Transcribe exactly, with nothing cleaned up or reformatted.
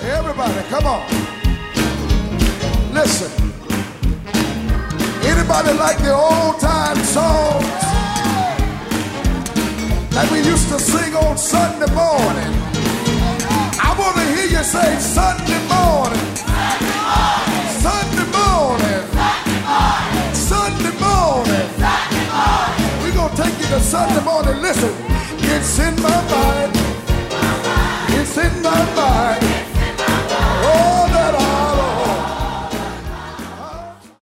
Everybody, come on. Listen. Anybody like the old time songs that we used to sing on Sunday morning? I want to hear you say Sunday morning. Sunday morning. Sunday morning. We're going to take you to Sunday morning. Listen.